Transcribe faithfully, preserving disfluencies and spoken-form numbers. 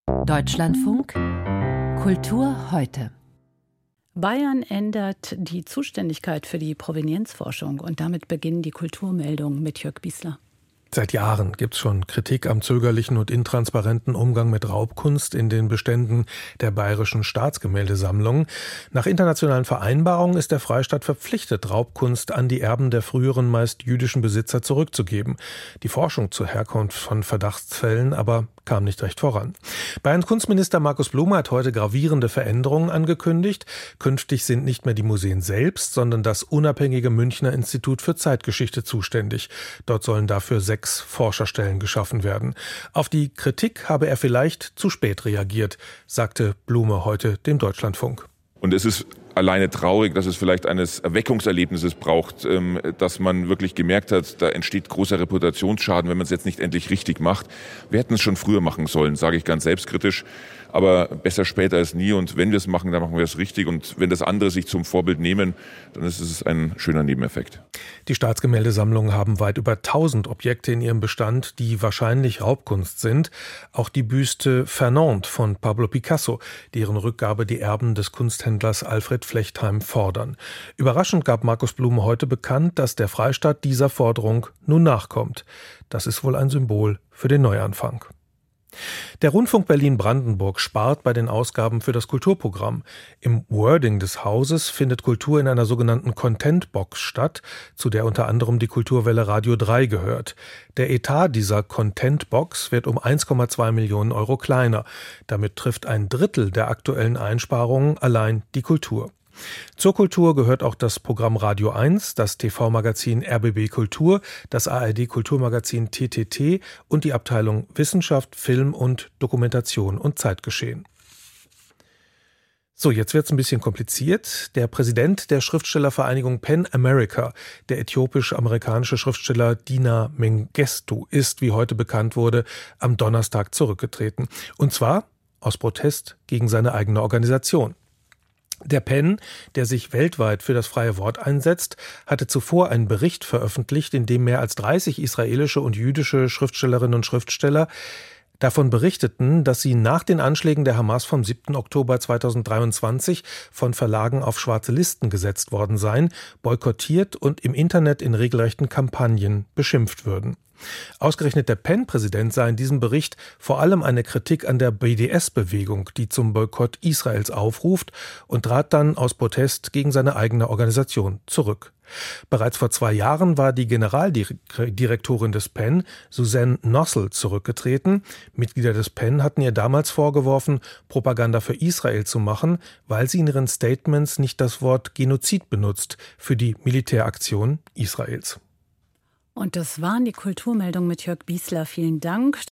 Deutschlandfunk Kultur heute. Bayern ändert die Zuständigkeit für die Provenienzforschung und damit beginnen die Kulturmeldungen mit Jörg Biesler. Seit Jahren gibt es schon Kritik am zögerlichen und intransparenten Umgang mit Raubkunst in den Beständen der Bayerischen Staatsgemäldesammlung. Nach internationalen Vereinbarungen ist der Freistaat verpflichtet, Raubkunst an die Erben der früheren meist jüdischen Besitzer zurückzugeben. Die Forschung zur Herkunft von Verdachtsfällen aber kam nicht recht voran. Bayerns Kunstminister Markus Blume hat heute gravierende Veränderungen angekündigt. Künftig sind nicht mehr die Museen selbst, sondern das unabhängige Münchner Institut für Zeitgeschichte zuständig. Dort sollen dafür sechs Forscherstellen geschaffen werden. Auf die Kritik habe er vielleicht zu spät reagiert, sagte Blume heute dem Deutschlandfunk. Und es ist alleine traurig, dass es vielleicht eines Erweckungserlebnisses braucht, dass man wirklich gemerkt hat, da entsteht großer Reputationsschaden, wenn man es jetzt nicht endlich richtig macht. Wir hätten es schon früher machen sollen, sage ich ganz selbstkritisch. Aber besser später als nie. Und wenn wir es machen, dann machen wir es richtig. Und wenn das andere sich zum Vorbild nehmen, dann ist es ein schöner Nebeneffekt. Die Staatsgemäldesammlungen haben weit über tausend Objekte in ihrem Bestand, die wahrscheinlich Raubkunst sind. Auch die Büste Fernand von Pablo Picasso, deren Rückgabe die Erben des Kunsthändlers Alfred Flechtheim fordern. Überraschend gab Markus Blume heute bekannt, dass der Freistaat dieser Forderung nun nachkommt. Das ist wohl ein Symbol für den Neuanfang. Der Rundfunk Berlin-Brandenburg spart bei den Ausgaben für das Kulturprogramm. Im Wording des Hauses findet Kultur in einer sogenannten Content-Box statt, zu der unter anderem die Kulturwelle Radio drei gehört. Der Etat dieser Content-Box wird um eins Komma zwei Millionen Euro kleiner. Damit trifft ein Drittel der aktuellen Einsparungen allein die Kultur. Zur Kultur gehört auch das Programm Radio eins, das T V-Magazin R B B Kultur, das A R D-Kulturmagazin T T T und die Abteilung Wissenschaft, Film und Dokumentation und Zeitgeschehen. So, jetzt wird's ein bisschen kompliziert. Der Präsident der Schriftstellervereinigung PEN America, der äthiopisch-amerikanische Schriftsteller Dina Mengestu, ist, wie heute bekannt wurde, am Donnerstag zurückgetreten. Und zwar aus Protest gegen seine eigene Organisation. Der PEN, der sich weltweit für das freie Wort einsetzt, hatte zuvor einen Bericht veröffentlicht, in dem mehr als dreißig israelische und jüdische Schriftstellerinnen und Schriftsteller davon berichteten, dass sie nach den Anschlägen der Hamas vom siebten Oktober zweitausenddreiundzwanzig von Verlagen auf schwarze Listen gesetzt worden seien, boykottiert und im Internet in regelrechten Kampagnen beschimpft würden. Ausgerechnet der PEN-Präsident sah in diesem Bericht vor allem eine Kritik an der B D S-Bewegung, die zum Boykott Israels aufruft, und trat dann aus Protest gegen seine eigene Organisation zurück. Bereits vor zwei Jahren war die Generaldirektorin des PEN, Suzanne Nossel, zurückgetreten. Mitglieder des PEN hatten ihr damals vorgeworfen, Propaganda für Israel zu machen, weil sie in ihren Statements nicht das Wort Genozid benutzt für die Militäraktion Israels. Und das waren die Kulturmeldungen mit Jörg Biesler. Vielen Dank.